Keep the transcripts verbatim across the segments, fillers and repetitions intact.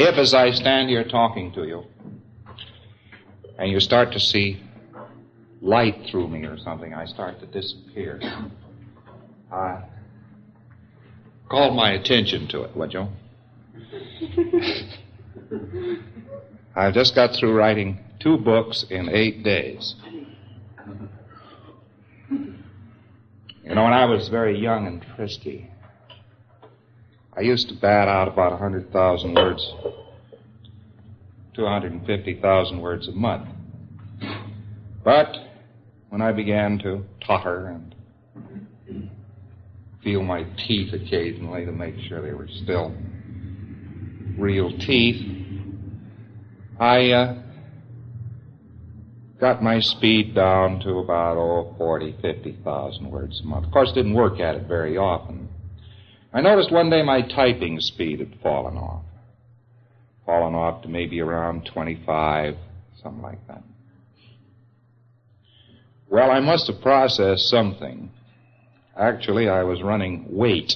If, as I stand here talking to you, and you start to see light through me or something, I start to disappear, uh, call my attention to it, would you? I've just got through writing two books in eight days. You know, when I was very young and frisky, I used to bat out about one hundred thousand words, two hundred fifty thousand words a month. But when I began to totter and feel my teeth occasionally to make sure they were still real teeth, I uh, got my speed down to about, oh, forty, fifty thousand words a month. Of course, didn't work at it very often. I noticed one day my typing speed had fallen off. Fallen off to maybe around twenty-five, something like that. Well, I must have processed something. Actually, I was running weight.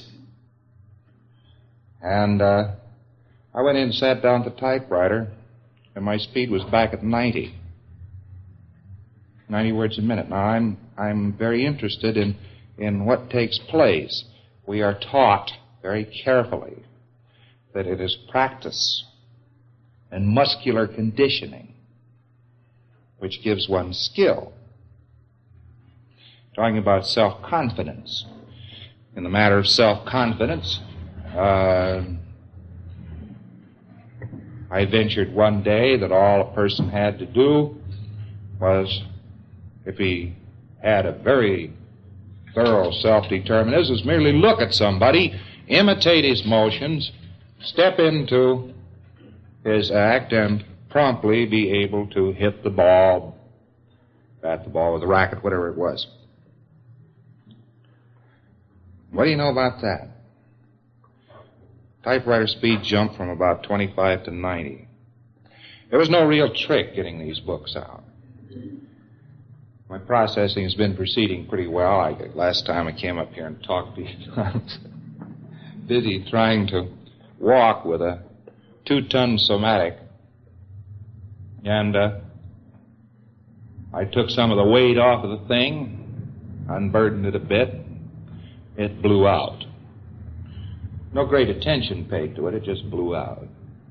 And uh, I went in and sat down at the typewriter, and my speed was back at ninety. ninety words a minute. Now, I'm I'm very interested in, in what takes place. We are taught very carefully that it is practice and muscular conditioning which gives one skill. Talking about self-confidence. In the matter of self-confidence, uh, I ventured one day that all a person had to do was, if he had a very thorough self-determinism, is merely look at somebody, imitate his motions, step into his act, and promptly be able to hit the ball, bat the ball with a racket, whatever it was. What do you know about that? Typewriter speed jumped from about twenty-five to ninety. There was no real trick getting these books out. My processing has been proceeding pretty well. I, last time I came up here and talked to you, I was busy trying to walk with a two-ton somatic. And uh, I took some of the weight off of the thing, unburdened it a bit. It blew out. No great attention paid to it. It just blew out.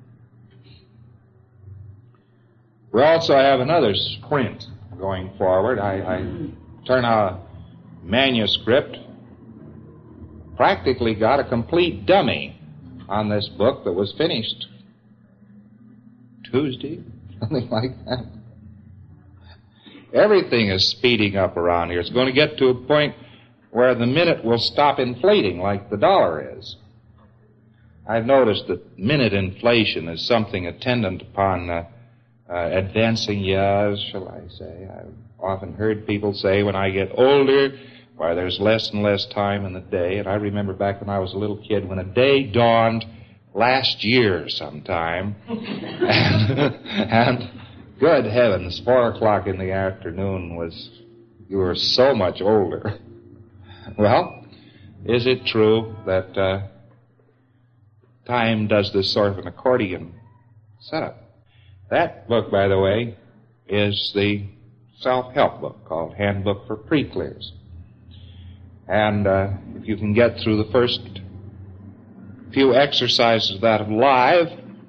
We also have another sprint going forward. I, I turn out a manuscript, practically got a complete dummy on this book that was finished Tuesday, something like that. Everything is speeding up around here. It's going to get to a point where the minute will stop inflating like the dollar is. I've noticed that minute inflation is something attendant upon uh, uh, advancing years, shall I say. I've often heard people say when I get older, why, there's less and less time in the day. And I remember back when I was a little kid when a day dawned last year sometime. and, and good heavens, four o'clock in the afternoon was, you were so much older. Well, is it true that uh, time does this sort of an accordion setup? That book, by the way, is the self-help book called Handbook for Pre-Clears. And uh, if you can get through the first few exercises of that of live,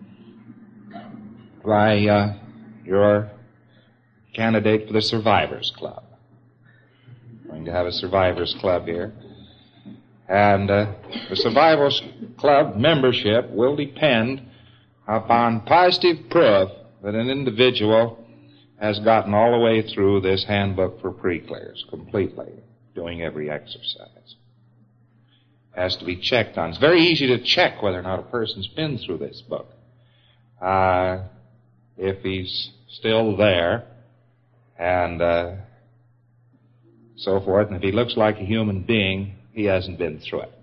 why, uh, you're a candidate for the Survivors Club. We're going to have a Survivors Club here. And uh, the Survivors Club membership will depend upon positive proof that an individual has gotten all the way through this Handbook for Pre-Clears completely, doing every exercise. Has to be checked on. It's very easy to check whether or not a person's been through this book. Uh, if he's still there, and uh, so forth, and if he looks like a human being, he hasn't been through it.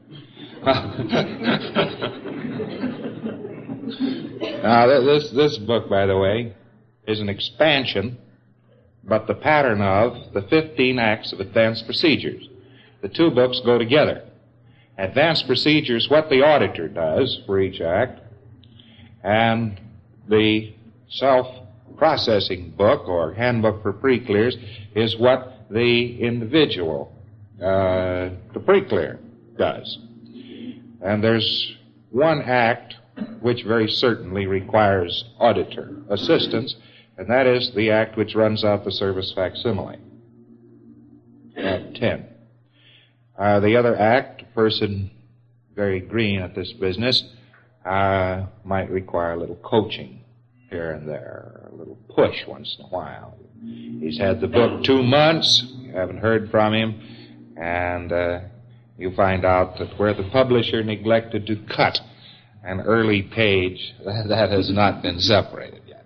Now, this, this book, by the way, is an expansion, but the pattern of the fifteen acts of advanced procedures. The two books go together. Advanced procedures, what the auditor does for each act, And the self-processing book, or handbook for pre-clears, is what the individual, uh, the pre-clear, does. And there's one act which very certainly requires auditor assistance, and that is the act which runs out the service facsimile. Act ten. Uh, the other act, a person very green at this business, uh, might require a little coaching here and there, a little push once in a while. He's had the book two months, you haven't heard from him, and uh, you find out that where the publisher neglected to cut an early page, that, that has not been separated yet.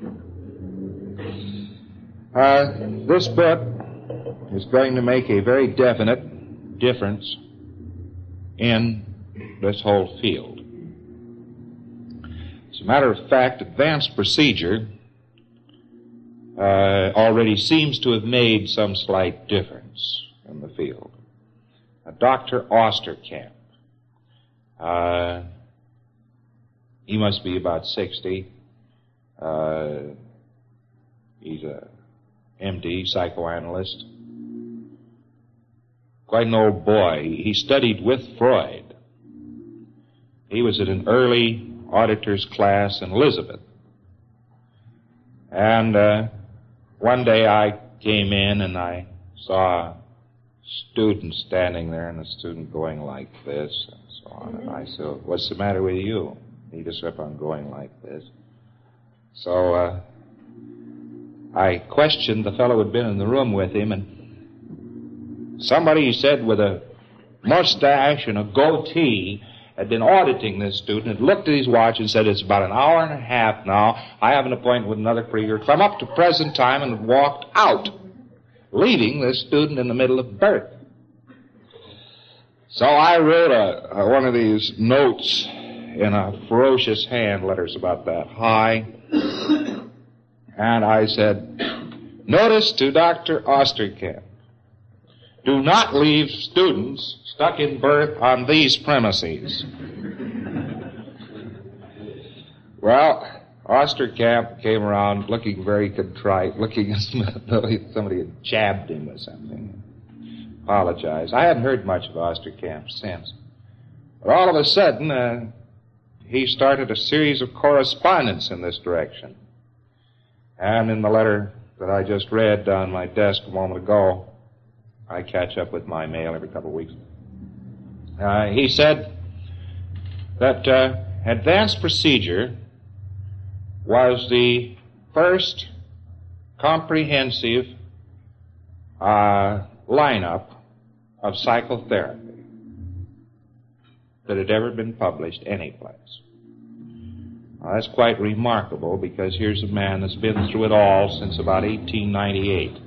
Uh, this book is going to make a very definite difference in this whole field. As a matter of fact, advanced procedure uh, already seems to have made some slight difference in the field. Uh, Doctor Osterkamp, uh, he must be about sixty. Uh, he's a M D, psychoanalyst. Quite an old boy. He studied with Freud. He was at an early auditor's class in Elizabeth. And uh, one day I came in and I saw a student standing there, and the student going like this and so on. And I said, "What's the matter with you?" He just kept on going like this. So uh, I questioned the fellow who had been in the room with him, and somebody, he said, with a mustache and a goatee had been auditing this student, had looked at his watch and said, "It's about an hour and a half now. I have an appointment with another creature. Come up to present time," and walked out, leaving this student in the middle of birth. So I wrote a, a, one of these notes in a ferocious hand, letters about that high, and I said, "Notice to Doctor Osterkamp, do not leave students stuck in birth on these premises." Well, Osterkamp came around looking very contrite, looking as though somebody had jabbed him with something. Apologized. I hadn't heard much of Osterkamp since. But all of a sudden, uh, he started a series of correspondence in this direction. And in the letter that I just read on my desk a moment ago, I catch up with my mail every couple of weeks. Uh, he said that uh, advanced procedure was the first comprehensive uh, lineup of psychotherapy that had ever been published anyplace. Now, that's quite remarkable, because here's a man that's been through it all since about eighteen ninety-eight.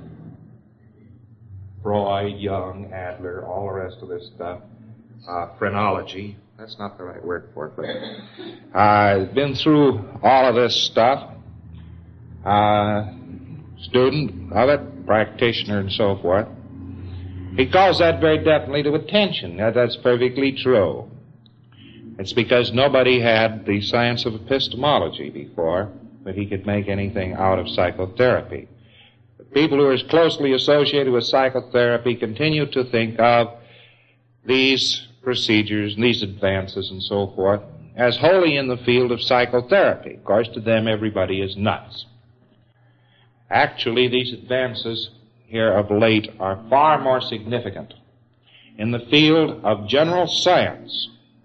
Freud, Jung, Adler, all the rest of this stuff. Uh, phrenology, that's not the right word for it, but uh, been through all of this stuff. Uh, student of it, practitioner, and so forth. He calls that very definitely to attention. That, that's perfectly true. It's because nobody had the science of epistemology before that he could make anything out of psychotherapy. The people who are closely associated with psychotherapy continue to think of these procedures and these advances and so forth as wholly in the field of psychotherapy. Of course, to them, everybody is nuts. Actually, these advances here of late are far more significant in the field of general science.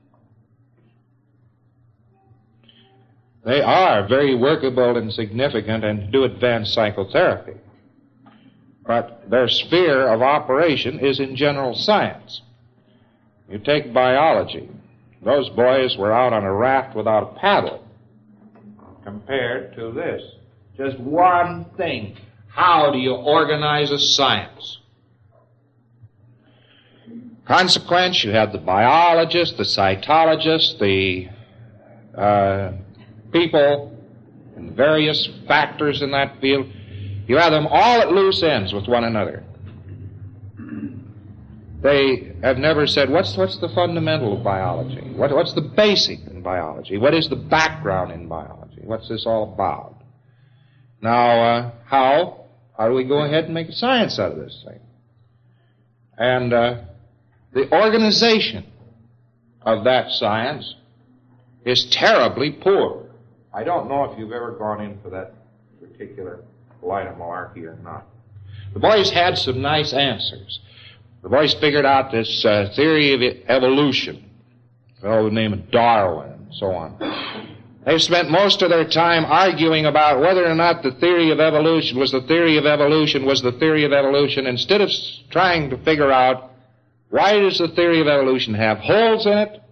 They are very workable and significant and do advance psychotherapy. But their sphere of operation is in general science. You take biology. Those boys were out on a raft without a paddle compared to this. Just one thing. How do you organize a science? Consequence, you have the biologists, the cytologists, the uh, people and various factors in that field. You have them all at loose ends with one another. They have never said, what's, what's the fundamental of biology? What, what's the basic in biology? What is the background in biology? What's this all about? Now, uh, how? How do we go ahead and make a science out of this thing? And uh, the organization of that science is terribly poor. I don't know if you've ever gone in for that particular line of malarkey or not. The boys had some nice answers. The boys figured out this uh, theory of evolution, a fellow with the name of Darwin and so on. They spent most of their time arguing about whether or not the theory of evolution was the theory of evolution was the theory of evolution, instead of trying to figure out why does the theory of evolution have holes in it?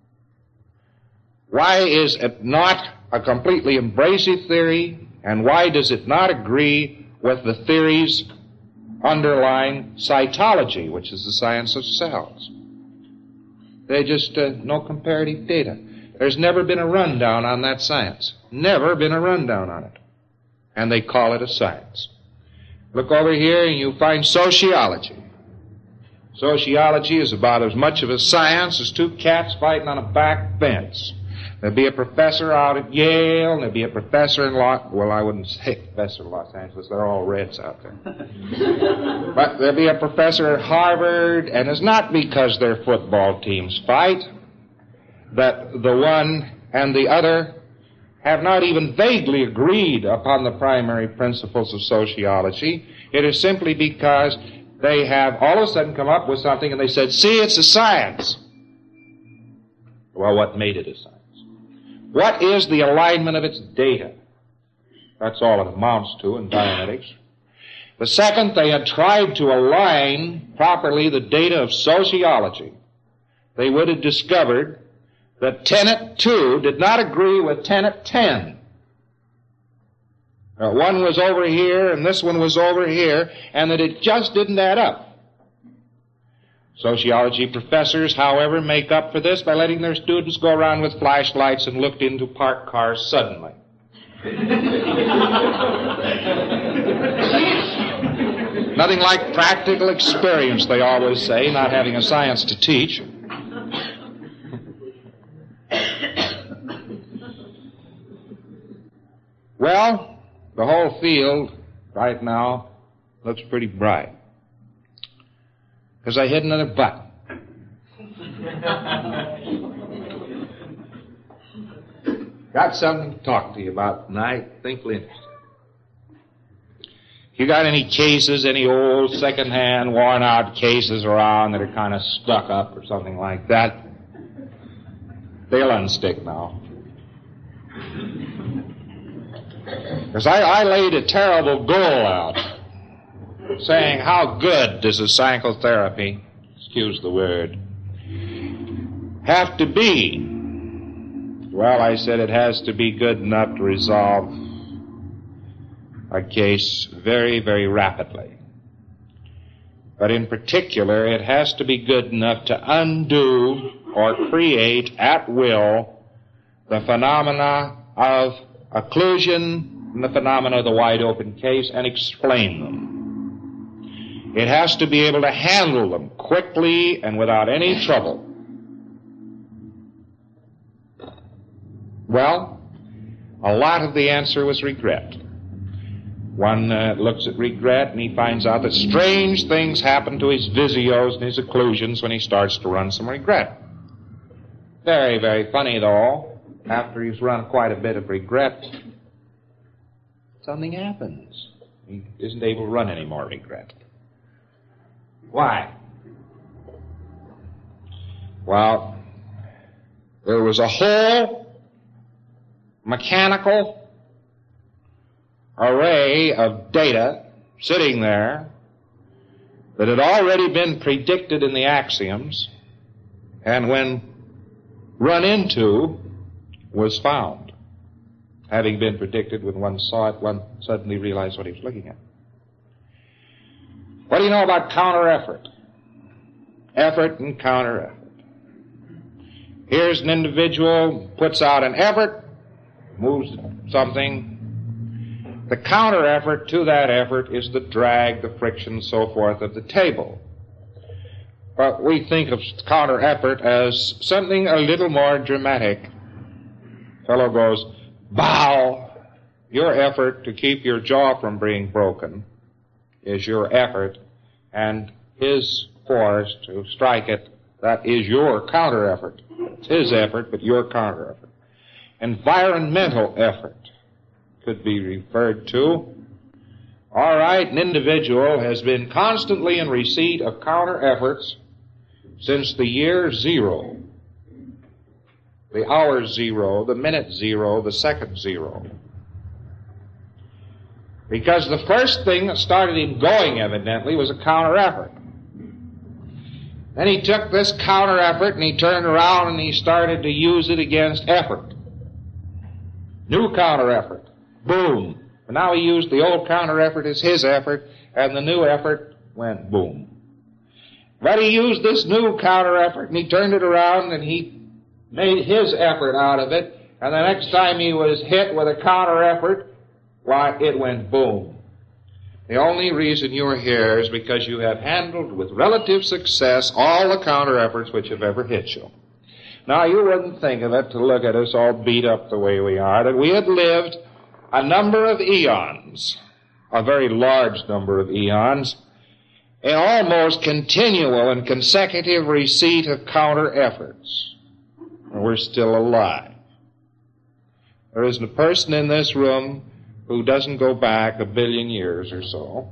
Why is it not a completely embracive theory? And why does it not agree with the theories underlying cytology, which is the science of cells? They just, uh, no comparative data. There's never been a rundown on that science. Never been a rundown on it. And they call it a science. Look over here and you find sociology. Sociology is about as much of a science as two cats fighting on a back fence. There'll be a professor out at Yale, and there'll be a professor in Los... Well, I wouldn't say professor in Los Angeles. They're all Reds out there. But there'll be a professor at Harvard, and it's not because their football teams fight that the one and the other have not even vaguely agreed upon the primary principles of sociology. It is simply because they have all of a sudden come up with something and they said, see, it's a science. Well, what made it a science? What is the alignment of its data? That's all it amounts to in Dianetics. The second, they had tried to align properly the data of sociology. They would have discovered that tenet two did not agree with tenet ten. Uh, one was over here and this one was over here, and that it just didn't add up. Sociology professors, however, make up for this by letting their students go around with flashlights and look into parked cars suddenly. Nothing like practical experience, they always say, not having a science to teach. Well, the whole field right now looks pretty bright. Because I hit another button. Got something to talk to you about tonight. Think you'll interesting. If you got any cases, any old second-hand, worn-out cases around that are kind of stuck up or something like that, they'll unstick now. Because I, I laid a terrible goal out, saying how good does a psychotherapy, excuse the word, have to be? Well, I said it has to be good enough to resolve a case very, very rapidly. But in particular, it has to be good enough to undo or create at will the phenomena of occlusion and the phenomena of the wide open case and explain them. It has to be able to handle them quickly and without any trouble. Well, a lot of the answer was regret. One uh, looks at regret and he finds out that strange things happen to his visios and his occlusions when he starts to run some regret. Very, very funny, though. After he's run quite a bit of regret, something happens. He isn't able to run any more regret. Why? Well, there was a whole mechanical array of data sitting there that had already been predicted in the axioms, and when run into, was found. Having been predicted, when one saw it, one suddenly realized what he was looking at. What do you know about counter-effort? Effort and counter-effort. Here's an individual, puts out an effort, moves something. The counter-effort to that effort is the drag, the friction, so forth of the table. But we think of counter effort as something a little more dramatic. Fellow goes, bow. Your effort to keep your jaw from being broken is your effort, and his force to strike it, that is your counter effort. It's his effort, but your counter effort. Environmental effort could be referred to. All right, an individual has been constantly in receipt of counter efforts since the year zero. The hour zero, the minute zero, the second zero. Because the first thing that started him going, evidently, was a counter effort. Then he took this counter effort and he turned around and he started to use it against effort. New counter effort. Boom. But now he used the old counter effort as his effort, and the new effort went boom. But he used this new counter effort and he turned it around and he made his effort out of it, and the next time he was hit with a counter effort, why, it went boom. The only reason you're here is because you have handled with relative success all the counter efforts which have ever hit you. Now, you wouldn't think of it to look at us all beat up the way we are, that we had lived a number of eons, a very large number of eons, in almost continual and consecutive receipt of counter efforts. And we're still alive. There isn't a person in this room who doesn't go back a billion years or so.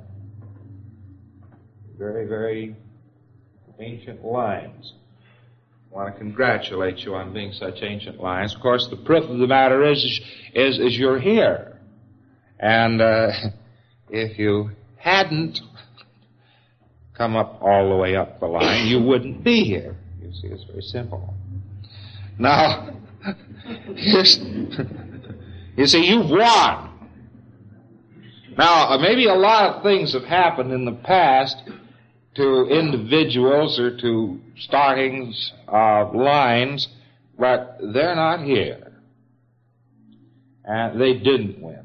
Very, very ancient lines. I want to congratulate you on being such ancient lines. Of course, the proof of the matter is, is, is you're here. And uh, if you hadn't come up all the way up the line, you wouldn't be here. You see, it's very simple. Now, here's, you see, you've won. Now, maybe a lot of things have happened in the past to individuals or to startings of lines, but they're not here. And they didn't win.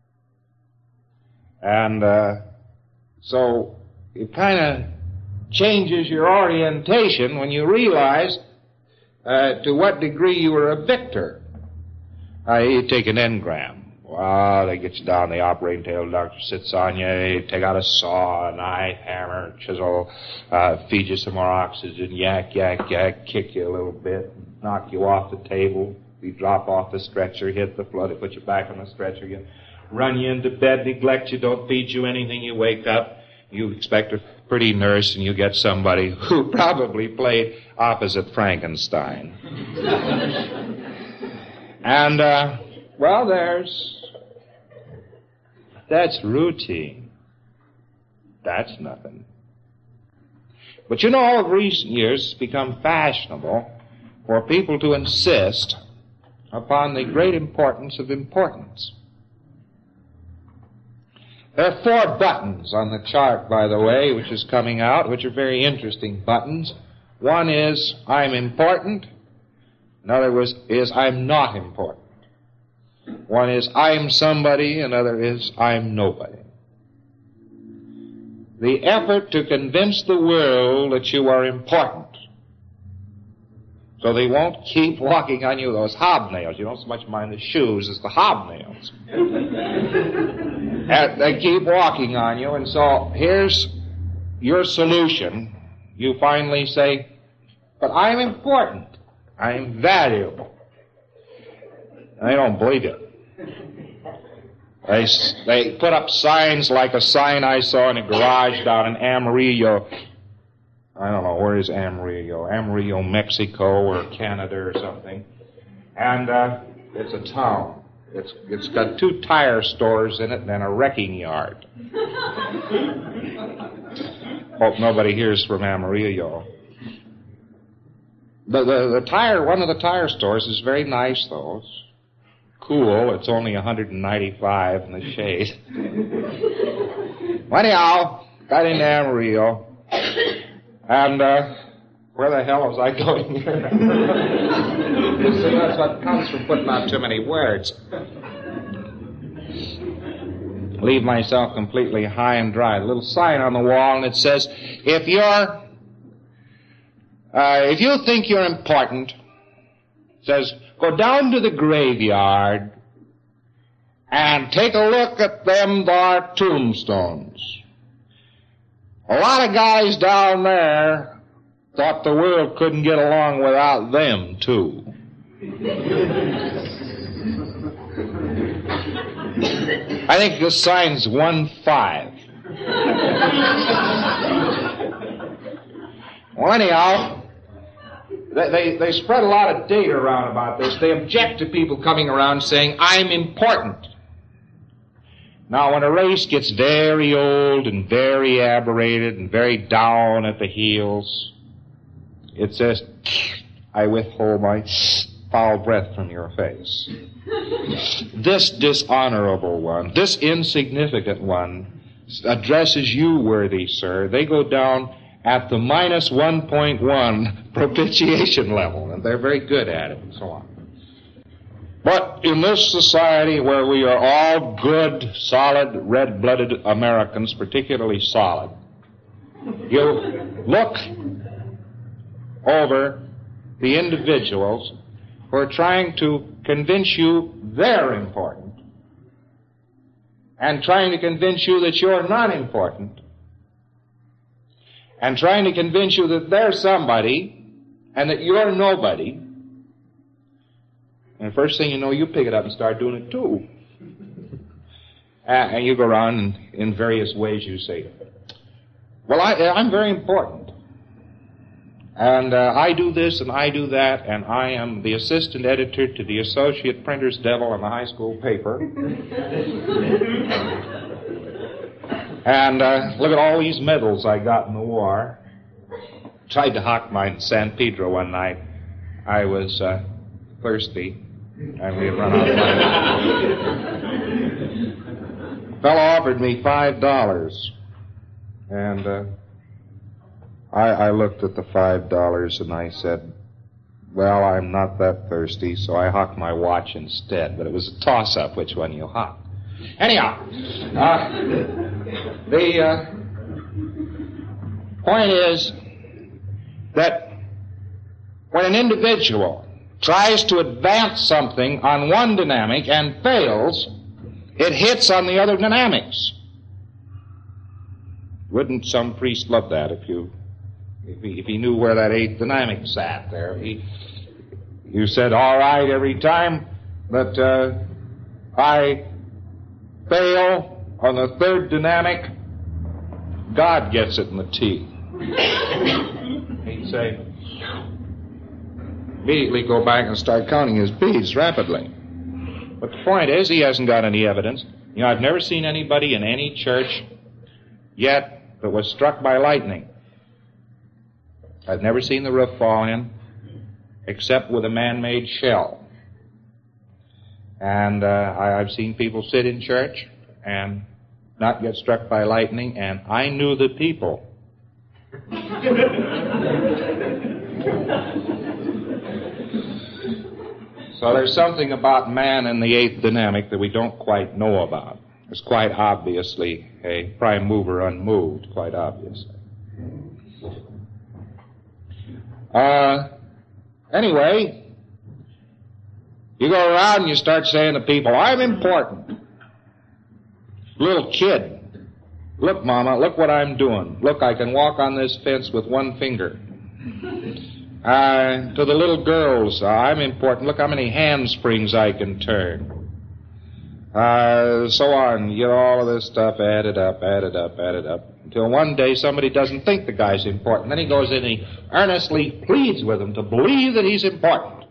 And uh, so it kind of changes your orientation when you realize uh, to what degree you were a victor. Uh, you take an engram. Wow, they get you down the operating table, the doctor sits on you, you take out a saw, a knife, hammer, chisel, uh, feed you some more oxygen, yak, yak, yak, kick you a little bit, knock you off the table, you drop off the stretcher, hit the floor, they put you back on the stretcher again, run you into bed, neglect you, don't feed you anything, you wake up, you expect a pretty nurse, and you get somebody who probably played opposite Frankenstein. And, uh, well, there's... That's routine. That's nothing. But you know, in recent years, it's become fashionable for people to insist upon the great importance of importance. There are four buttons on the chart, by the way, which is coming out, which are very interesting buttons. One is, I'm important. Another was, is, I'm not important. One is, I'm somebody, another is, I'm nobody. The effort to convince the world that you are important, so they won't keep walking on you those hobnails. You don't so much mind the shoes as the hobnails. And they keep walking on you, and so here's your solution. You finally say, but I'm important. I'm valuable. And they don't believe it. They, they put up signs like a sign I saw in a garage down in Amarillo. I don't know, where is Amarillo? Amarillo, Mexico, or Canada or something. And uh, it's a town. It's It's got two tire stores in it and a wrecking yard. Hope nobody hears from Amarillo. The, the, the tire, one of the tire stores is very nice, though. It's cool. It's only one hundred ninety-five in the shade. Well, anyhow, got into Amarillo. And, uh, where the hell was I going here? See, that's what comes from putting out too many words. Leave myself completely high and dry. A little sign on the wall, and it says, if you're Uh, if you think you're important, says, go down to the graveyard and take a look at them there tombstones. A lot of guys down there thought the world couldn't get along without them, too. I think the sign's one five. Well, anyhow, they, they, they spread a lot of data around about this. They object to people coming around saying, I'm important. Now, when a race gets very old and very aberrated and very down at the heels, it says, I withhold my foul breath from your face. This dishonorable one, this insignificant one, addresses you, worthy sir. They go down at the minus one point one propitiation level, and they're very good at it, and so on. But in this society where we are all good, solid, red-blooded Americans, particularly solid, you look over the individuals who are trying to convince you they're important and trying to convince you that you're not important and trying to convince you that they're somebody and that you're nobody. And the first thing you know, you pick it up and start doing it too. Uh, and you go around and in various ways you say, well, I, I'm very important. And uh, I do this and I do that, and I am the assistant editor to the Associate Printer's Devil in the high school paper. And uh, look at all these medals I got in the war. Tried to hawk mine in San Pedro one night. I was uh, thirsty, and we had run out of money. Fellow offered me five dollars, and uh, I, I looked at the five dollars and I said, well, I'm not that thirsty, so I hawked my watch instead. But it was a toss-up which one you hawk. Anyhow, uh, the uh, point is that when an individual tries to advance something on one dynamic and fails, it hits on the other dynamics. Wouldn't some priest love that if you, if he, if he knew where that eighth dynamic sat there? He, you said, all right, every time that uh, I fail on the third dynamic, God gets it in the teeth. He'd say, immediately go back and start counting his beads rapidly. But the point is, he hasn't got any evidence. You know, I've never seen anybody in any church yet that was struck by lightning. I've never seen the roof fall in, except with a man-made shell. And uh, I, I've seen people sit in church and not get struck by lightning, and I knew the people. So there's something about man in the eighth dynamic that we don't quite know about. There's quite obviously a prime mover unmoved, quite obviously. Uh, anyway, you go around and you start saying to people, I'm important. Little kid, look, Mama, look what I'm doing. Look, I can walk on this fence with one finger. Uh, to the little girls, uh, I'm important. Look how many handsprings I can turn. Uh, so on. You get all of this stuff added up, added up, added up, until one day somebody doesn't think the guy's important. Then he goes in and he earnestly pleads with them to believe that he's important.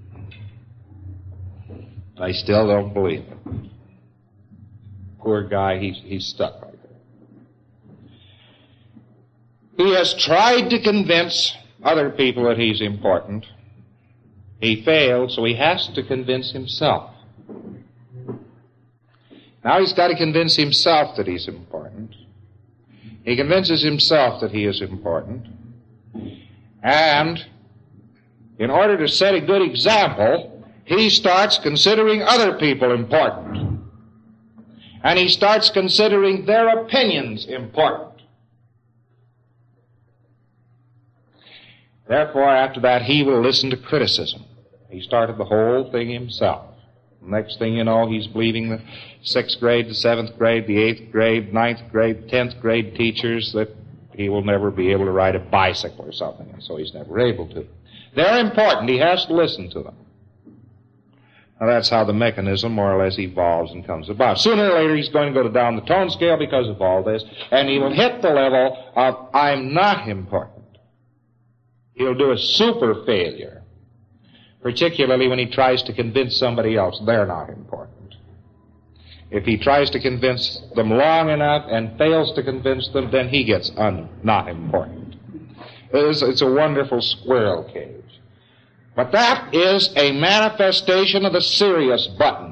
I still don't believe it. Poor guy, he's, he's stuck right there. He has tried to convince other people that he's important. He failed, so he has to convince himself. Now he's got to convince himself that he's important. He convinces himself that he is important. And in order to set a good example, he starts considering other people important. And he starts considering their opinions important. Therefore, after that, he will listen to criticism. He started the whole thing himself. Next thing you know, he's believing the sixth grade, the seventh grade, the eighth grade, ninth grade, tenth grade teachers that he will never be able to ride a bicycle or something, and so he's never able to. They're important. He has to listen to them. Now, that's how the mechanism more or less evolves and comes about. Sooner or later, he's going to go down the tone scale because of all this, and he will hit the level of, I'm not important. He'll do a super failure, particularly when he tries to convince somebody else they're not important. If he tries to convince them long enough and fails to convince them, then he gets un- not important. It's, it's a wonderful squirrel cage. But that is a manifestation of the Sirius button.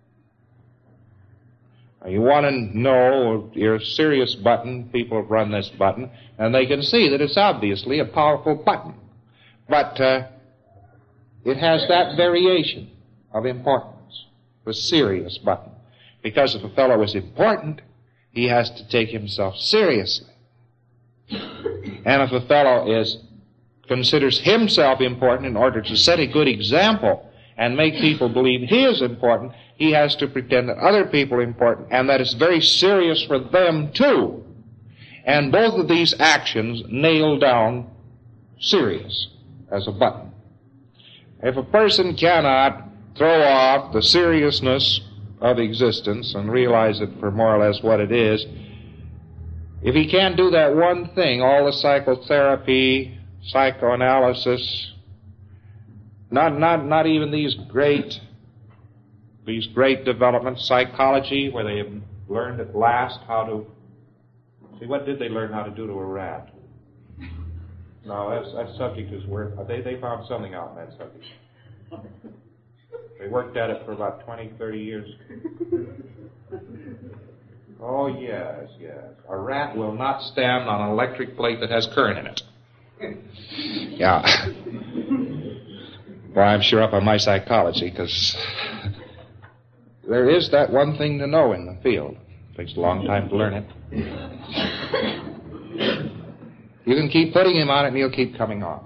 Now, you want to know your Sirius button, people have run this button, and they can see that it's obviously a powerful button. But uh, it has that variation of importance, the Sirius button. Because if a fellow is important, he has to take himself seriously. And if a fellow is considers himself important in order to set a good example and make people believe he is important, he has to pretend that other people are important and that it's very serious for them too. And both of these actions nail down Sirius as a button. If a person cannot throw off the seriousness of existence and realize it for more or less what it is, if he can't do that one thing, all the psychotherapy, psychoanalysis, not not not even these great these great developments, psychology, where they have learned at last how to see, what did they learn how to do to a rat? No, that's, that subject is worth, they they found something out in that subject. They worked at it for about twenty, thirty years. Oh, yes, yes. A rat will not stand on an electric plate that has current in it. Yeah. Well, I'm sure up on my psychology, because there is that one thing to know in the field. It takes a long time to learn it. You can keep putting him on it and he'll keep coming off.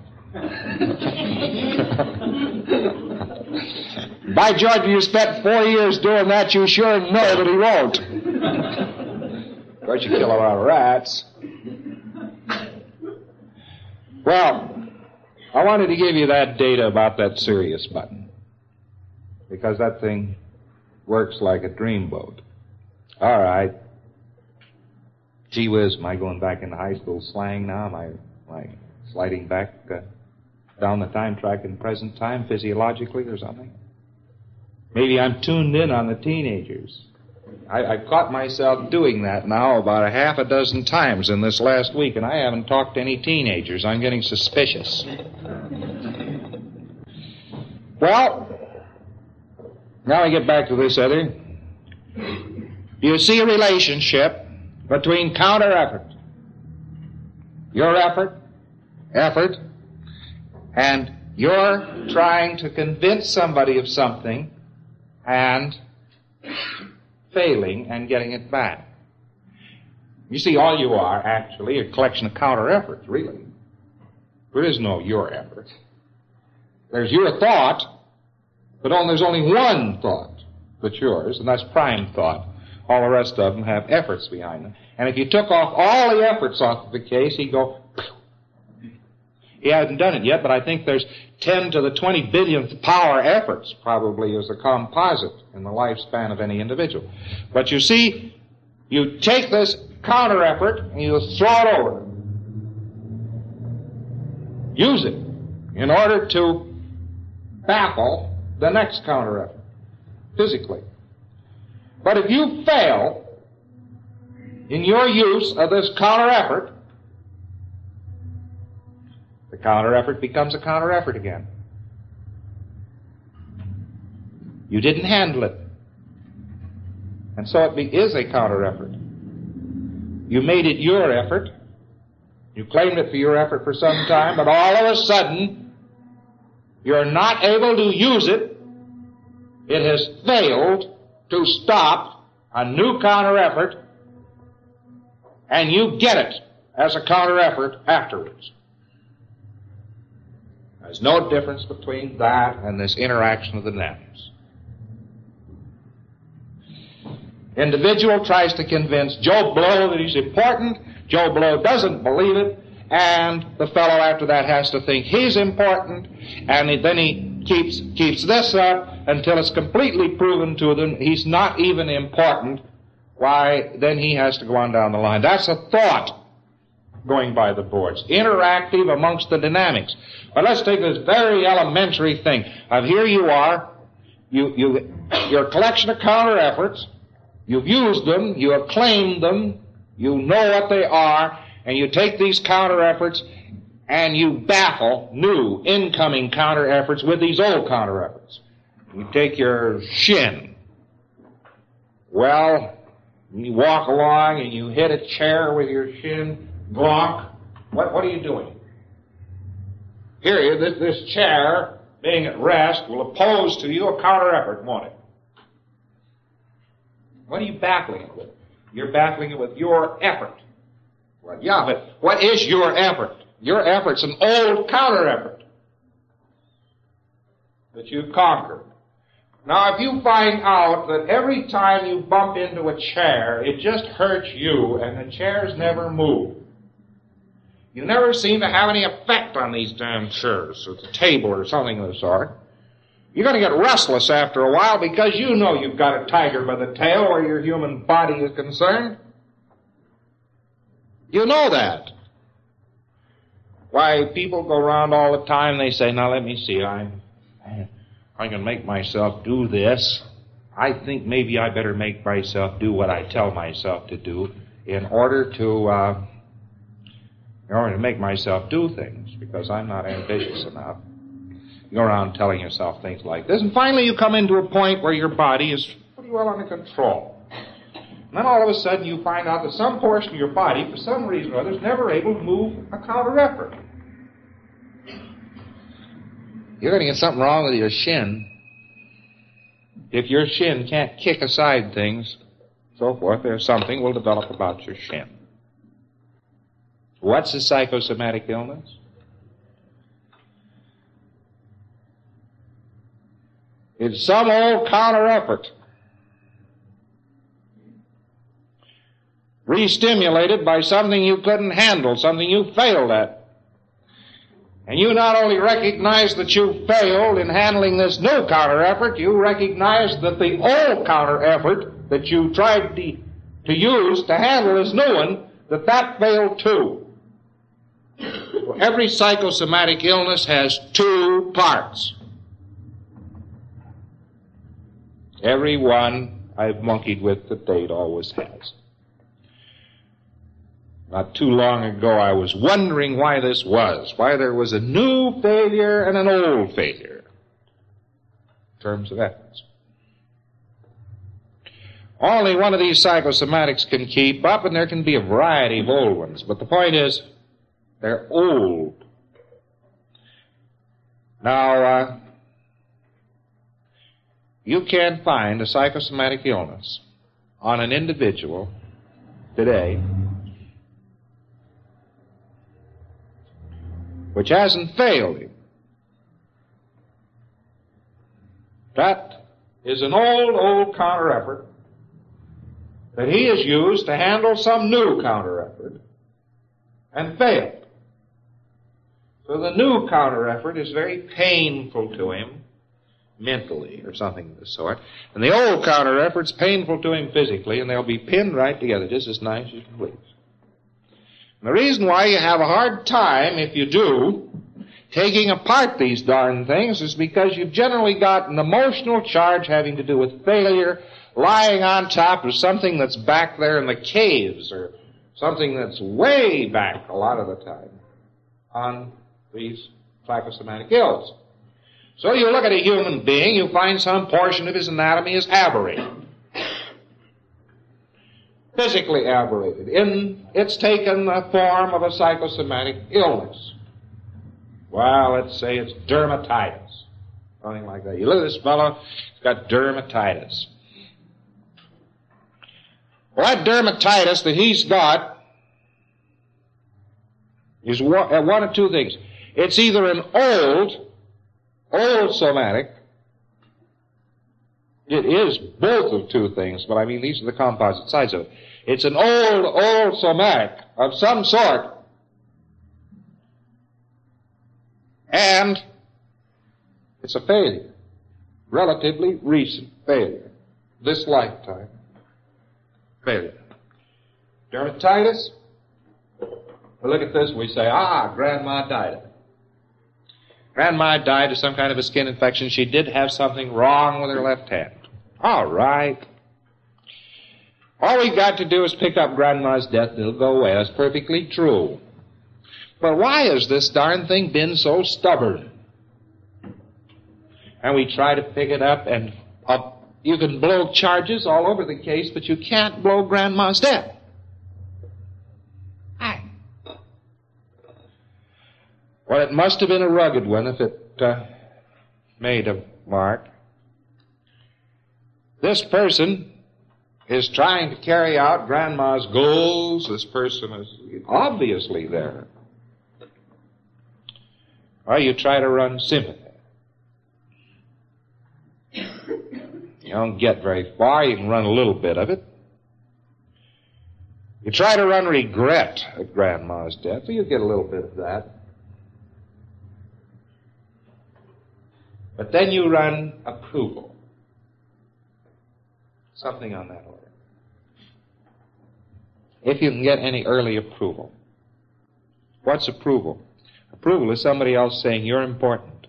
By George, you spent four years doing that, you sure know that he won't. Of course, you kill a lot of rats. Well, I wanted to give you that data about that Sirius button, because that thing works like a dreamboat. All right. Gee whiz, am I going back into high school slang now? Am I, am I sliding back uh, down the time track in present time physiologically or something? Maybe I'm tuned in on the teenagers. I, I've caught myself doing that now about a half a dozen times in this last week, and I haven't talked to any teenagers. I'm getting suspicious. Well, now I get back to this other. You see a relationship between counter effort, your effort, effort, and you're trying to convince somebody of something and failing and getting it back. You see, all you are actually a collection of counter efforts, really. There is no your effort. There's your thought, but only, there's only one thought that's yours, and that's prime thought. All the rest of them have efforts behind them. And if you took off all the efforts off of the case, he'd go, pew. He hasn't done it yet, but I think there's ten to the twenty billionth power efforts probably as a composite in the lifespan of any individual. But you see, you take this counter effort and you throw it over. Use it in order to baffle the next counter effort, physically. But if you fail in your use of this counter effort, the counter effort becomes a counter effort again. You didn't handle it. And so it be, is a counter effort. You made it your effort. You claimed it for your effort for some time, but all of a sudden, you're not able to use it. It has failed to stop a new counter effort, and you get it as a counter effort afterwards. There's no difference between that and this interaction of the dynamics. Individual tries to convince Joe Blow that he's important. Joe Blow doesn't believe it, and the fellow after that has to think he's important, and then he keeps keeps this up until it's completely proven to them he's not even important. Why, then he has to go on down the line. That's a thought going by the boards, interactive amongst the dynamics. But let's take this very elementary thing of here you are, you you your collection of counter efforts. You've used them, you have claimed them, you know what they are, and you take these counter efforts and you baffle new incoming counter efforts with these old counter efforts. You take your shin. Well, you walk along and you hit a chair with your shin, glonk. What, what are you doing? Here, this, this chair, being at rest, will oppose to you a counter effort, won't it? What are you battling it with? You're battling it with your effort. Well, yeah, but what is your effort? Your effort's an old counter effort that you've conquered. Now, if you find out that every time you bump into a chair, it just hurts you and the chairs never move, you never seem to have any effect on these damn chairs or the table or something of the sort, you're going to get restless after a while because you know you've got a tiger by the tail where your human body is concerned. You know that. Why, people go around all the time, they say, now let me see, I, I can make myself do this. I think maybe I better make myself do what I tell myself to do in order to, uh, in order to make myself do things because I'm not ambitious enough. You go around telling yourself things like this, and finally you come into a point where your body is pretty well under control. And then all of a sudden you find out that some portion of your body, for some reason or other, is never able to move a counter effort. You're going to get something wrong with your shin. If your shin can't kick aside things, so forth, there's something will develop about your shin. What's a psychosomatic illness? It's some old counter effort, re-stimulated by something you couldn't handle, something you failed at. And you not only recognize that you failed in handling this new counter effort, you recognize that the old counter effort that you tried to, to use to handle this new one, that that failed too. So every psychosomatic illness has two parts. Every one I've monkeyed with to date always has. Not too long ago, I was wondering why this was, why there was a new failure and an old failure in terms of efforts. Only one of these psychosomatics can keep up, and there can be a variety of old ones. But the point is, they're old. Now, uh, you can't find a psychosomatic illness on an individual today which hasn't failed him. That is an old, old counter effort that he has used to handle some new counter effort and failed. So the new counter effort is very painful to him mentally or something of the sort. And the old counter effort's painful to him physically, and they'll be pinned right together just as nice as you can please. And the reason why you have a hard time, if you do, taking apart these darn things is because you've generally got an emotional charge having to do with failure lying on top of something that's back there in the caves or something that's way back a lot of the time on these psychosomatic ills. So you look at a human being, you find some portion of his anatomy is aberrated. Physically aberrated. In, it's taken the form of a psychosomatic illness. Well, let's say it's dermatitis. Something like that. You look at this fellow, he's got dermatitis. Well, that dermatitis that he's got is one, one of two things. It's either an old, old somatic. It is both of two things, but I mean these are the composite sides of it. It's an old, old somatic of some sort. And it's a failure. Relatively recent failure. This lifetime. Failure. Dermatitis. We look at this and we say, ah, Grandma died of it. Grandma died of some kind of a skin infection. She did have something wrong with her left hand. All right. All we've got to do is pick up Grandma's death, it'll go away. That's perfectly true. But why has this darn thing been so stubborn? And we try to pick it up, and up, you can blow charges all over the case, but you can't blow Grandma's death. Aye. Well, it must have been a rugged one if it uh, made a mark. This person is trying to carry out Grandma's goals. This person is obviously there. Or you try to run sympathy. You don't get very far. You can run a little bit of it. You try to run regret at Grandma's death, so you get a little bit of that. But then you run approval. Something on that order. If you can get any early approval. What's approval? Approval is somebody else saying you're important.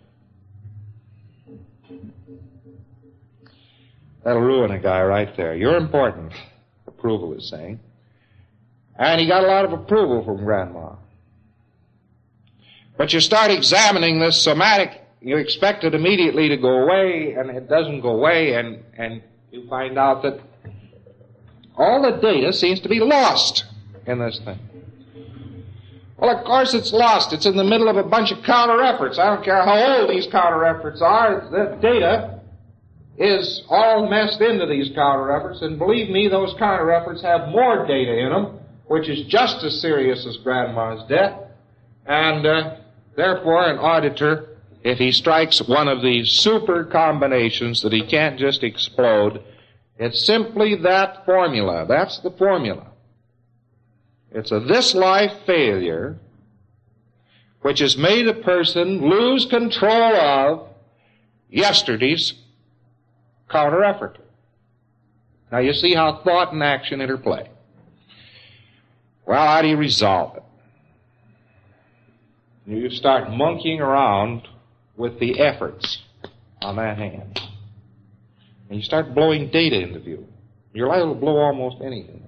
That'll ruin a guy right there. You're important, approval is saying. And he got a lot of approval from Grandma. But you start examining this somatic, you expect it immediately to go away, and it doesn't go away, and, and you find out that all the data seems to be lost in this thing. Well, of course it's lost. It's in the middle of a bunch of counter-efforts. I don't care how old these counter-efforts are. The data is all messed into these counter-efforts, and believe me, those counter-efforts have more data in them, which is just as serious as Grandma's death, and uh, therefore an auditor, if he strikes one of these super combinations that he can't just explode, it's simply that formula. That's the formula. It's a this life failure which has made a person lose control of yesterday's counter-effort. Now you see how thought and action interplay. Well, how do you resolve it? You start monkeying around with the efforts on that hand. And you start blowing data into view. You're liable to blow almost anything.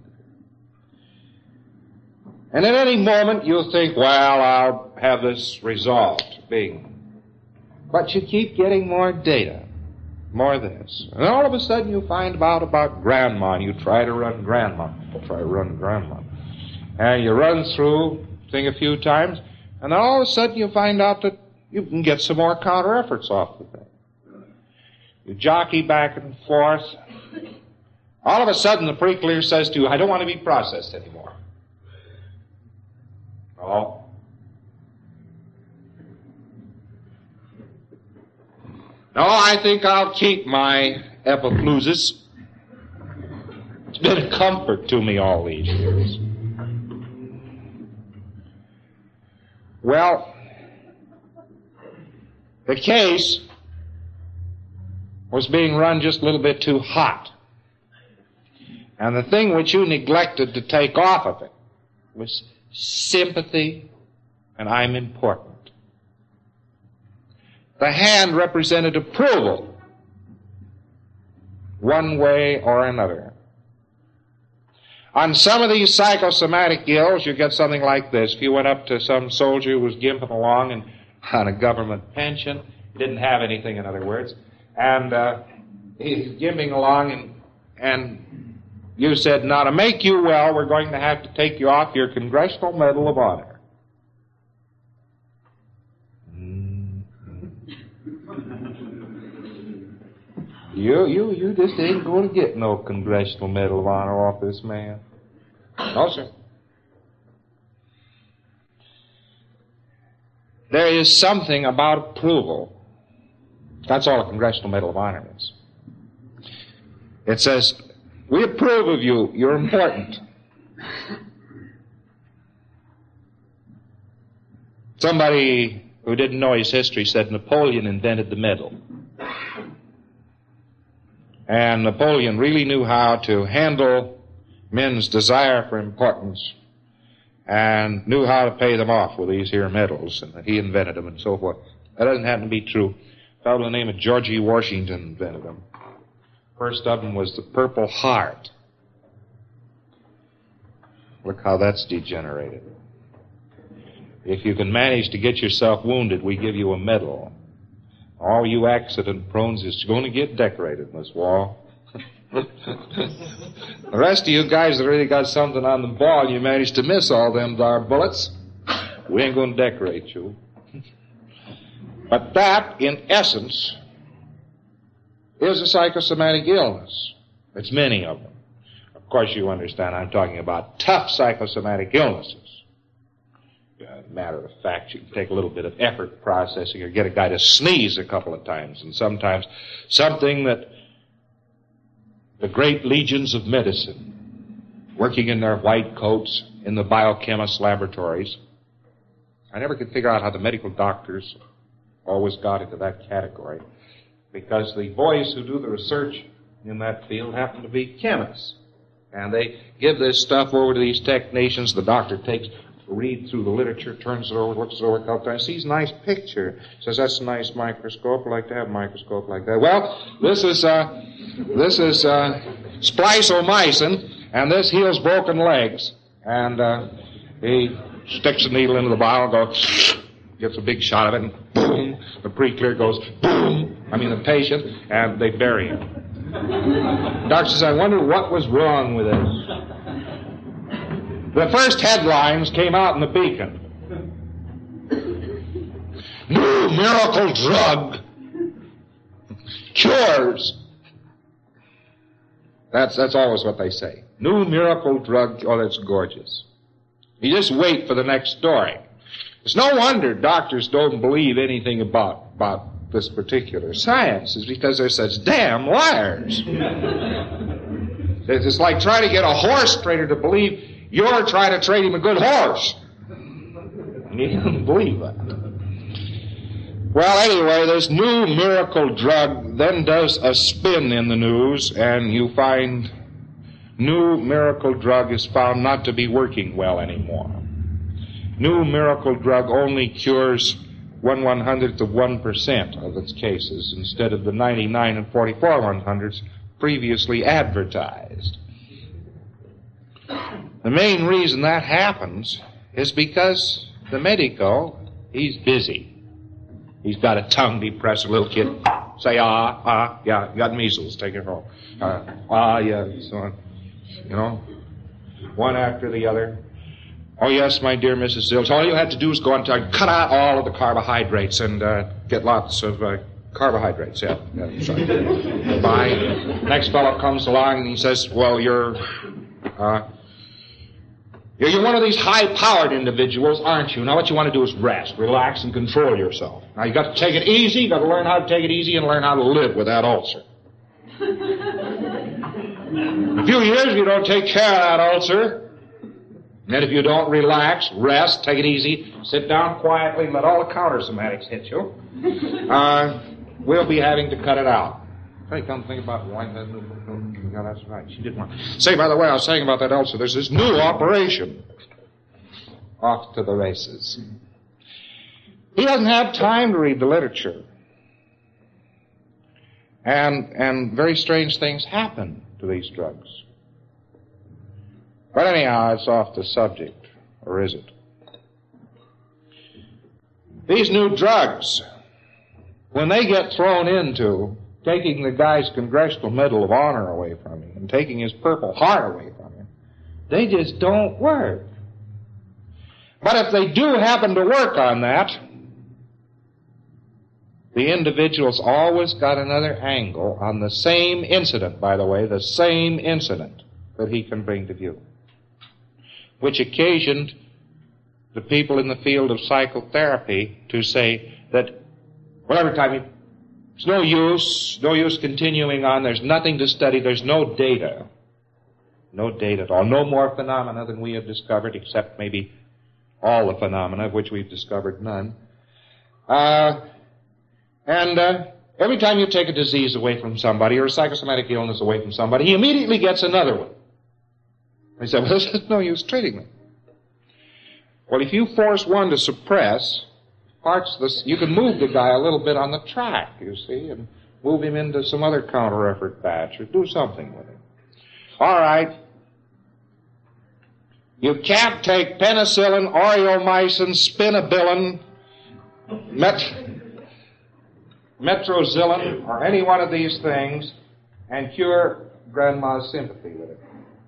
And at any moment you'll think, well, I'll have this resolved. Bing. But you keep getting more data. More of this. And all of a sudden you find out about Grandma, and you try to run Grandma. Try to run Grandma. And you run through the thing a few times, and then all of a sudden you find out that you can get some more counter-efforts off the thing. You jockey back and forth. All of a sudden the pre-clear says to you, I don't want to be processed anymore. Oh. No, I think I'll keep my epiplusis. It's been a comfort to me all these years. Well, the case was being run just a little bit too hot. And the thing which you neglected to take off of it was sympathy and I'm important. The hand represented approval, one way or another. On some of these psychosomatic ills, you get something like this. If you went up to some soldier who was gimping along and on a government pension, he didn't have anything, in other words, and uh, he's gimping along, and, and you said, now to make you well, we're going to have to take you off your Congressional Medal of Honor. You, you, you just ain't going to get no Congressional Medal of Honor off this man. No, sir. there is something about approval. That's all a Congressional Medal of Honor is. It says, we approve of you. You're important. Somebody who didn't know his history said Napoleon invented the medal. And Napoleon really knew how to handle men's desire for importance and knew how to pay them off with these here medals, and that he invented them and so forth. That doesn't happen to be true. A fellow by the name of George E. Washington invented them. First of them was the Purple Heart. Look how that's degenerated. If you can manage to get yourself wounded, we give you a medal. All you accident-prones is going to get decorated in this wall. The rest of you guys that really got something on the ball, you managed to miss all them dar bullets, we ain't going to decorate you. But that, in essence, is a psychosomatic illness. It's many of them. Of course, you understand I'm talking about tough psychosomatic illnesses. Uh, matter of fact, you can take a little bit of effort processing or get a guy to sneeze a couple of times, and sometimes something that the great legions of medicine, working in their white coats in the biochemist laboratories, I never could figure out how the medical doctors always got into that category, because the boys who do the research in that field happen to be chemists. And they give this stuff over to these technicians. The doctor takes a read through the literature, turns it over, looks it over a couple times, sees a nice picture, says, that's a nice microscope, I like to have a microscope like that. Well, this is, uh, this is, uh, spliceomycin, and this heals broken legs. And, uh, he sticks a needle into the vial and goes, gets a big shot of it, and boom, the pre-clear goes, boom, I mean the patient, and they bury him. The doctor says, I wonder what was wrong with this. The first headlines came out in the Beacon. New miracle drug cures. That's, that's always what they say. New miracle drug, oh, that's gorgeous. You just wait for the next story. It's no wonder doctors don't believe anything about, about this particular science, is because they're such damn liars. It's like trying to get a horse trader to believe you're trying to trade him a good horse. He doesn't believe that. Well, anyway, this new miracle drug then does a spin in the news, and you find new miracle drug is found not to be working well anymore. New miracle drug only cures one one hundredth of one percent of its cases instead of the ninety-nine and forty-four one hundredths previously advertised. The main reason that happens is because the medico, he's busy. He's got a tongue depressed little kid. Say, ah, ah, yeah, you got measles, take it home. Uh, ah, yeah, so on. You know, one after the other. Oh, yes, my dear Missus Zilch, all you had to do is go on and cut out all of the carbohydrates and uh, get lots of uh, carbohydrates. Yeah, yeah, that's right. Bye. Next fellow comes along and he says, well, you're... Uh, You're one of these high-powered individuals, aren't you? Now what you want to do is rest, relax, and control yourself. Now you've got to take it easy, you've got to learn how to take it easy and learn how to live with that ulcer. In a few years, if you don't take care of that ulcer, and if you don't relax, rest, take it easy, sit down quietly, and let all the counter-somatics hit you, uh, we'll be having to cut it out. Hey, come think about why that little... Yeah, that's right. She did one. Say, by the way, I was saying about that ulcer, there's this new operation. Off to the races. He doesn't have time to read the literature. And, and very strange things happen to these drugs. But anyhow, it's off the subject. Or is it? These new drugs, when they get thrown into taking the guy's Congressional Medal of Honor away from him and taking his Purple Heart away from him, they just don't work. But if they do happen to work on that, the individual's always got another angle on the same incident, by the way, the same incident that he can bring to view, which occasioned the people in the field of psychotherapy to say that, well, every time you, it's no use, no use continuing on, there's nothing to study, there's no data. No data at all. No more phenomena than we have discovered, except maybe all the phenomena, of which we've discovered none. Uh, and uh, every time you take a disease away from somebody or a psychosomatic illness away from somebody, he immediately gets another one. He said, well, there's no use treating them. Well, if you force one to suppress parts of this, you can move the guy a little bit on the track, you see, and move him into some other counter-effort batch or do something with him. All right. You can't take penicillin, aureomycin, spinobilin, met, metrozillin, or any one of these things and cure grandma's sympathy with it.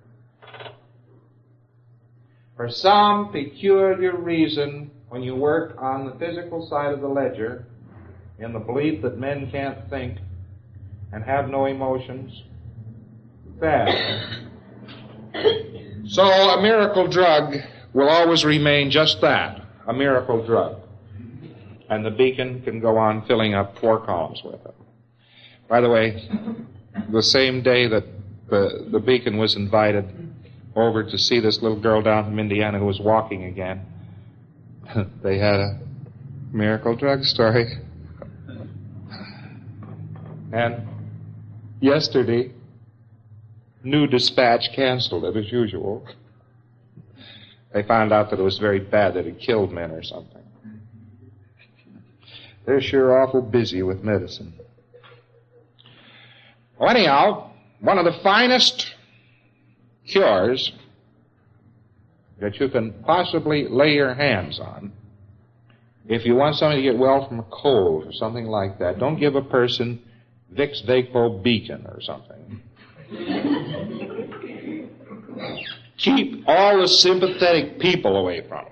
For some peculiar reason, when you work on the physical side of the ledger, in the belief that men can't think and have no emotions, bad. So a miracle drug will always remain just that, a miracle drug. And the Beacon can go on filling up four columns with it. By the way, the same day that the, the Beacon was invited over to see this little girl down from Indiana who was walking again, they had a miracle drug story. And yesterday, New Dispatch canceled it as usual. They found out that it was very bad, that it killed men or something. They're sure awful busy with medicine. Well, anyhow, one of the finest cures that you can possibly lay your hands on, if you want somebody to get well from a cold or something like that, don't give a person Vicks Vapo Beacon or something. Keep all the sympathetic people away from them.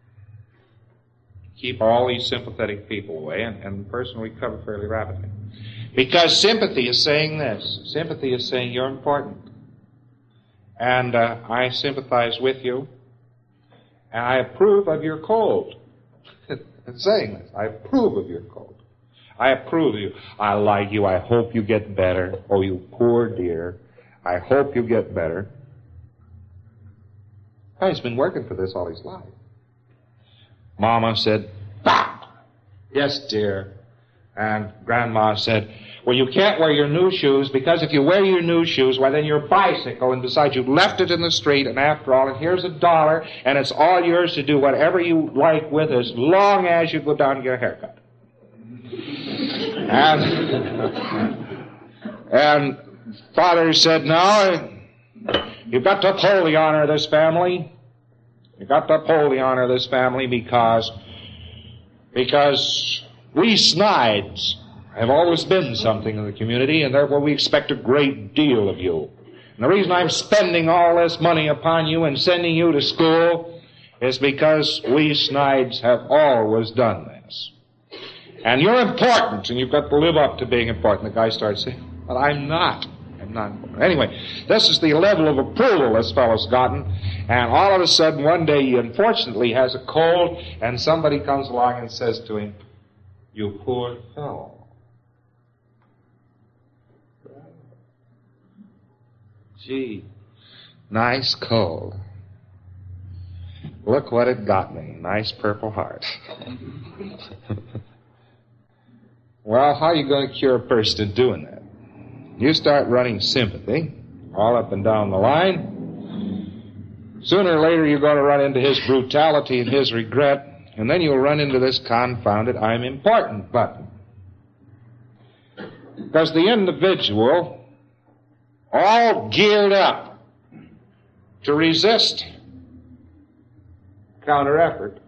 Keep all these sympathetic people away, and, and the person will recover fairly rapidly. Because sympathy is saying this. Sympathy is saying you're important. And uh, I sympathize with you, and I approve of your cold. It's saying this. I approve of your cold. I approve of you. I like you. I hope you get better. Oh, you poor dear. I hope you get better. He's been working for this all his life. Mama said, bah! Yes, dear. And Grandma said, well, you can't wear your new shoes, because if you wear your new shoes, why, then your bicycle, and besides, you left it in the street, and after all, and here's a dollar, and it's all yours to do whatever you like with as long as you go down and get a haircut. And, and Father said, no, you've got to uphold the honor of this family. You've got to uphold the honor of this family because, because we Snides have always been something in the community, and therefore we expect a great deal of you. And the reason I'm spending all this money upon you and sending you to school is because we Snides have always done this. And you're important, and you've got to live up to being important. The guy starts saying, but I'm not. I'm not important. Anyway, this is the level of approval this fellow's gotten, and all of a sudden one day he unfortunately has a cold, and somebody comes along and says to him, you poor fellow. Gee, nice cold. Look what it got me. Nice Purple Heart. Well, how are you going to cure a person doing that? You start running sympathy all up and down the line. Sooner or later you're going to run into his brutality and his regret, and then you'll run into this confounded I'm important button. Because the individual, all geared up to resist counter-effort,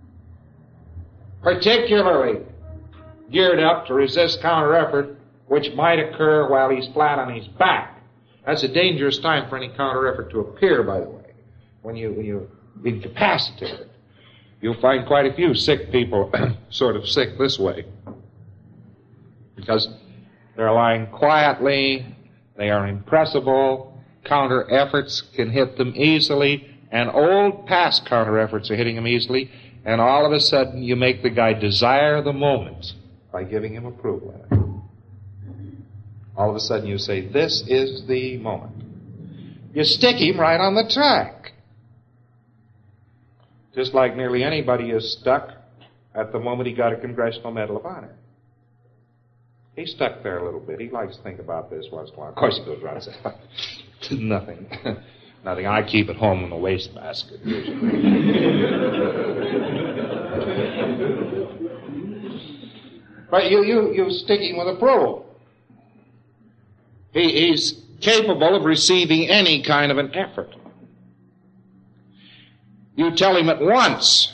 particularly geared up to resist counter-effort which might occur while he's flat on his back. That's a dangerous time for any counter-effort to appear, by the way, when, you, when you're incapacitated. You'll find quite a few sick people sort of sick this way because they're lying quietly, they are impressible, counter-efforts can hit them easily, and old past counter efforts are hitting him easily, and all of a sudden you make the guy desire the moment by giving him approval in it. All of a sudden you say, this is the moment. You stick him right on the track. Just like nearly anybody is stuck at the moment he got a Congressional Medal of Honor. He's stuck there a little bit. He likes to think about this once in a while. Of course he goes around and says, nothing. Nothing. I keep it home in the wastebasket. But you, you, you stick him with approval. He, he's capable of receiving any kind of an effort. You tell him at once,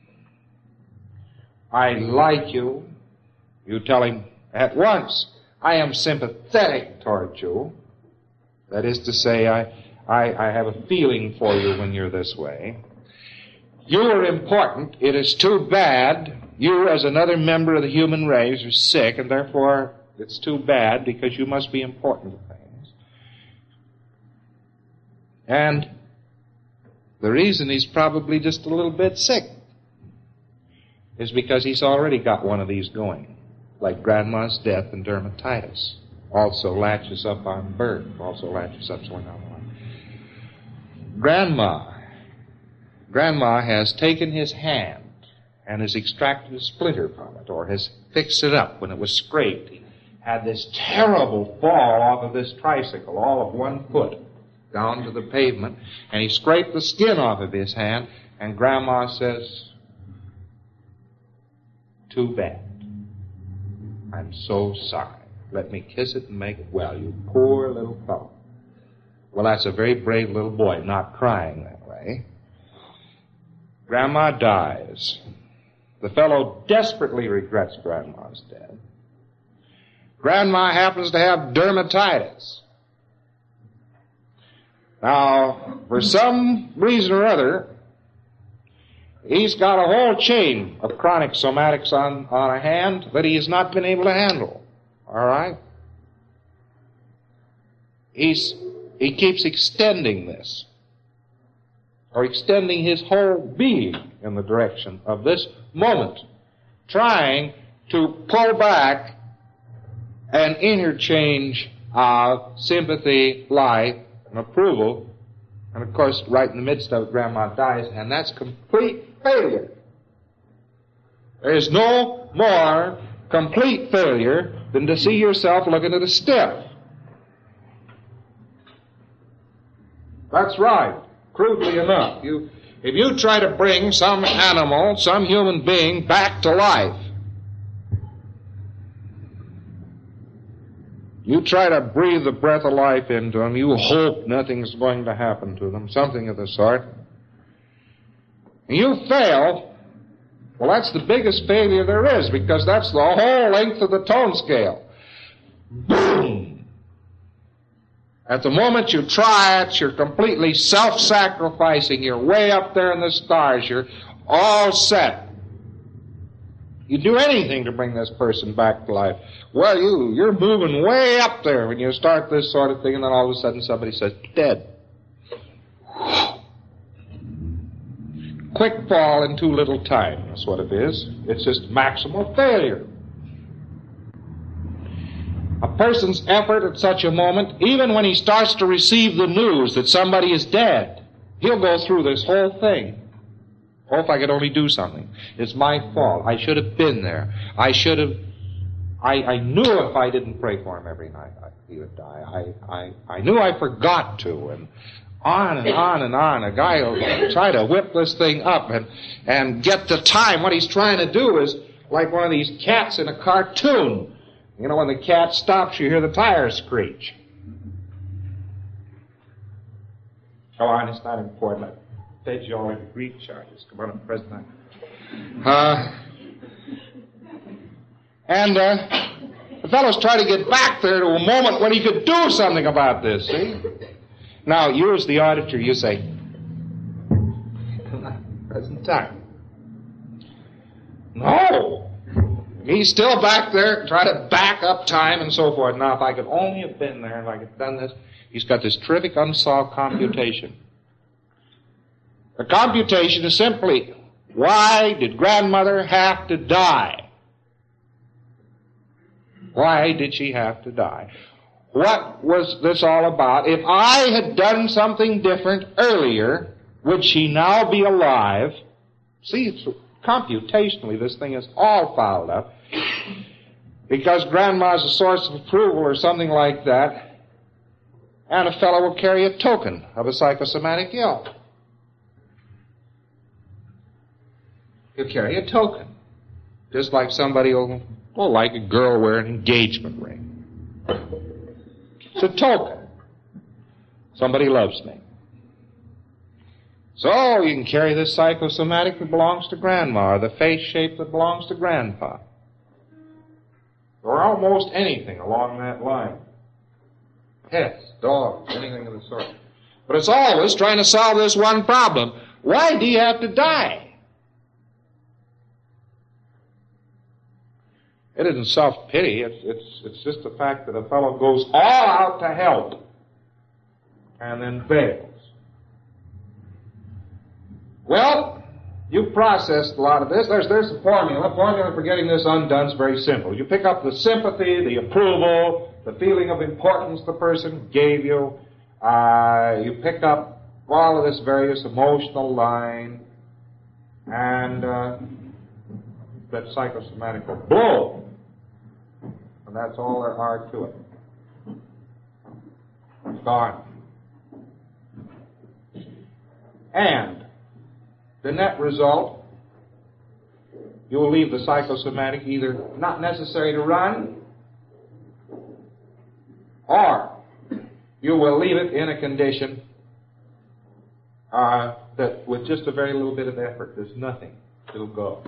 I like you. You tell him at once, I am sympathetic toward you. That is to say, I, I, I have a feeling for you when you're this way. You are important. It is too bad. You, as another member of the human race, are sick, and therefore it's too bad because you must be important to things. And the reason he's probably just a little bit sick is because he's already got one of these going, like grandma's death and dermatitis. Also latches up on birth, also latches up somewhere down the line. Grandma, grandma has taken his hand and has extracted a splinter from it, or has fixed it up when it was scraped. He had this terrible fall off of this tricycle, all of one foot, down to the pavement, and he scraped the skin off of his hand, and grandma says, too bad. I'm so sorry. Let me kiss it and make it well, you poor little fellow. Well, that's a very brave little boy, not crying that way. Grandma dies. The fellow desperately regrets grandma's death. Grandma happens to have dermatitis. Now, for some reason or other, he's got a whole chain of chronic somatics on, on a hand that he has not been able to handle. All right? He's, he keeps extending this, or extending his whole being in the direction of this moment, trying to pull back an interchange of sympathy, life, and approval. And of course, right in the midst of it, grandma dies, and that's complete failure. There is no more complete failure than to see yourself looking at a stiff. That's right, crudely enough. You, if you try to bring some animal, some human being back to life, you try to breathe the breath of life into them, you hope nothing's going to happen to them, something of the sort, and you fail, well, that's the biggest failure there is, because that's the whole length of the tone scale. Boom! At the moment you try it, you're completely self-sacrificing. You're way up there in the stars. You're all set. You do anything to bring this person back to life. Well, you, you're moving way up there when you start this sort of thing, and then all of a sudden somebody says, dead. Quick fall in too little time. That's what it is. It's just maximal failure. A person's effort at such a moment, even when he starts to receive the news that somebody is dead, he'll go through this whole thing. Oh, if I could only do something. It's my fault. I should have been there. I should have... I, I knew if I didn't pray for him every night, he would die. I, I, I knew I forgot to, and on and on and on. A guy will try to whip this thing up and, and get the time. What he's trying to do is like one of these cats in a cartoon. You know, when the cat stops, you hear the tires screech. Go on, it's not important. I fed you all into Greek charges. Come on, President. Uh, and uh, the fellow's trying to get back there to a moment when he could do something about this, see? Now, you as the auditor, you say, present time. No. He's still back there trying to back up time and so forth. Now, if I could only have been there, if I could have done this, he's got this terrific unsolved computation. The computation is simply, why did grandmother have to die? Why did she have to die? What was this all about? If I had done something different earlier, would she now be alive? See, it's, computationally, this thing is all fouled up. Because grandma's a source of approval or something like that, and a fellow will carry a token of a psychosomatic guilt. He'll carry a token. Just like somebody will, well, like a girl wear an engagement ring. It's a token. Somebody loves me. So you can carry this psychosomatic that belongs to grandma, or the face shape that belongs to grandpa, or almost anything along that line. Pets, dogs, anything of the sort. But it's always trying to solve this one problem. Why do you have to die? It isn't self-pity. It's, it's, it's just the fact that a fellow goes all out to help and then fails. Well, you've processed a lot of this. There's, there's the formula. The formula for getting this undone is very simple. You pick up the sympathy, the approval, the feeling of importance the person gave you. Uh, you pick up all of this various emotional line, and uh, that psychosomatic will blow. And that's all there are to it. It's gone. And the net result, you will leave the psychosomatic either not necessary to run, or you will leave it in a condition uh, that with just a very little bit of effort, there's nothing, it'll go.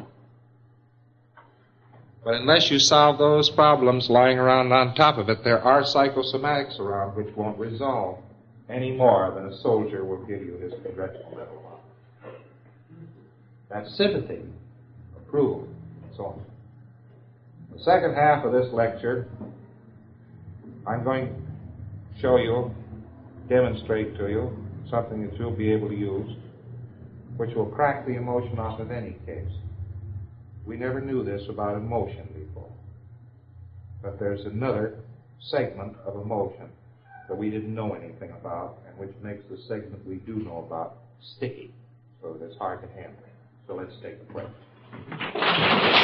But unless you solve those problems lying around on top of it, there are psychosomatics around which won't resolve any more than a soldier will give you his congressional medal. That's sympathy, approval, and so on. The second half of this lecture, I'm going to show you, demonstrate to you, something that you'll be able to use, which will crack the emotion off of any case. We never knew this about emotion before. But there's another segment of emotion that we didn't know anything about, and which makes the segment we do know about sticky, so that it's hard to handle. So let's take a break.